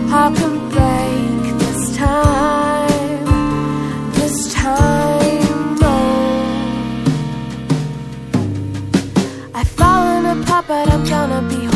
heart can break this time, oh. I've fallen apart, but I'm gonna be